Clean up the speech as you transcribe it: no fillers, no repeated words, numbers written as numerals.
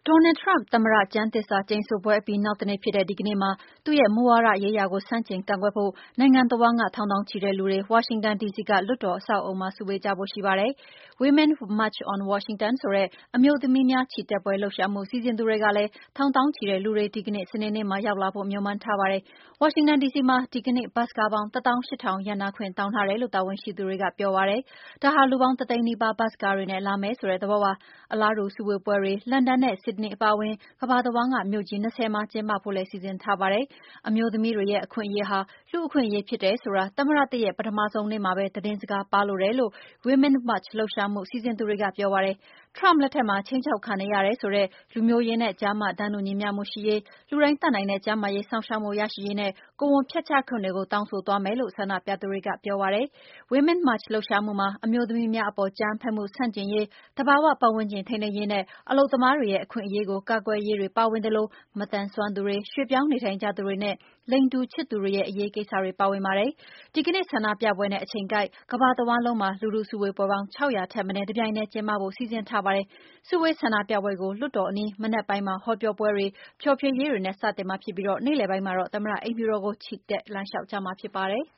Donald Trump သမ္မတကျမ်းသစ္စာကျိန်ဆိုပွဲအပြီးနောက်တနေ့ဖြစ်တဲ့ဒီကနေ့မှာသူ့ရဲ့မူဝါဒရေးရာကိုဆန့်ကျင်ကန့်ကွက်ဖို့နိုင်ငံတဝှမ်းကထောင်သောင်းချီတဲ့လူတွေဝါရှင်တန်ဒီစီကလွှတ်တော်အဆောက်အအုံမှာစုဝေးကြဖို့ရှိပါတယ်။ Women March on Washington ဆိုတဲ့အမျိုးသမီးများချီတက်ပွဲလှုပ်ရှားမှုစီစဉ်သူတွေကလည်းထောင်သောင်းချီတဲ့လူတွေဒီကနေ့စနေနေ့မှာရောက်လာဖို့မျှော်မှန်းထားပါတယ်။ ဝါရှင်တန်ဒီစီမှာဒီကနေ့ဘတ်စ်ကားပေါင်း 18000 ရပ်နားခွင့်တောင်းထားတယ်လို့တာဝန်ရှိသူတွေကပြောပါတယ်။ ဒါဟာလူပေါင်း1သိန်းနီးပါးဘတ်စ်ကားတွေနဲ့လာမယ်ဆိုတဲ့သဘောပါ။ အလားတူစုဝေးပွဲတွေလန်ဒန်နဲ့ဆစ်ဒနီအပါအဝင်ကမ္ဘာတဝှမ်းကမြို့ကြီး20မှာကျင်းပဖို့လည်းစီစဉ်ထားပါတယ်။ အမျိုးသမီးတွေရဲ့အခွင့်အရေးဟာလူ့အခွင့်အရေးဖြစ်တယ်ဆိုတာသမ္မတသစ်ရဲ့ပထမဆုံးနေ့မှာပဲသတင်းစကားပါးလိုတယ်လို့ Women March လှုပ်ရှားမှုစီစဉ်သူတွေကပြောပါတယ်။ Trump လက်ထက်မှာခြိမ်းခြောက်ခံနေရတယ်ဆိုတဲ့လူမျိုးရေးနဲ့ကျားမတန်းတူညီမျှမှုရှိရေး၊လူတိုင်းတတ်နိုင်တဲ့ကျန်းမာရေးစောင့်ရှောက်မှုရရှိရေးနဲ့ကိုယ်ဝန်ဖျက်ချခွင့်တွေကိုတောင်းဆိုသွားမယ်လို့ဆန္ဒပြသူတွေကပြောပါတယ်။ Women March လှုပ်ရှားမှုမှာအမျိုးသမီးများအပေါ်အကြမ်းဖက်မှုဆန့်ကျင်ရေး၊သဘာဝပတ်ဝန်းကျင်ထိန်းသိမ်းရေးနဲ့အလုပ်သမားတွေရဲ့အခွင့်အရေးကိုကာကွယ်ရေးတွေပါဝင်သလိုမသန်စွမ်းသူတွေ၊ရွှေ့ပြောင်းနေထိုင်ကြသူတွေနဲ့လိင်တူချစ်သူတွေရဲ့အရေးကိစ္စတွေပါဝင်ပါတယ်။ ဒီကနေ့ဆန္ဒပြပွဲနဲ့အချိန်ကိုက်ကမ္ဘာတဝှမ်းလုံးမှာလူထုစုဝေးပွဲပေါင်း600ထက်မနည်းတပြိုင်တည်းကျင်းပဖို့စီစဉ်ထားပါတယ်။ စုဝေးဆန္ဒပြပွဲကိုလွှတ်တော်အနီးမနက်ပိုင်းမှာဟောပြောပွဲတွေ၊ဖျော်ဖြေရေးတွေနဲ့စတင်မှာဖြစ်ပြီးနေ့လည်ပိုင်းမှာတော့သမ္မတအိမ်ဖြူတော်ကိုချီတက်လမ်းလျှောက်ကြမှာဖြစ်ပါတယ်။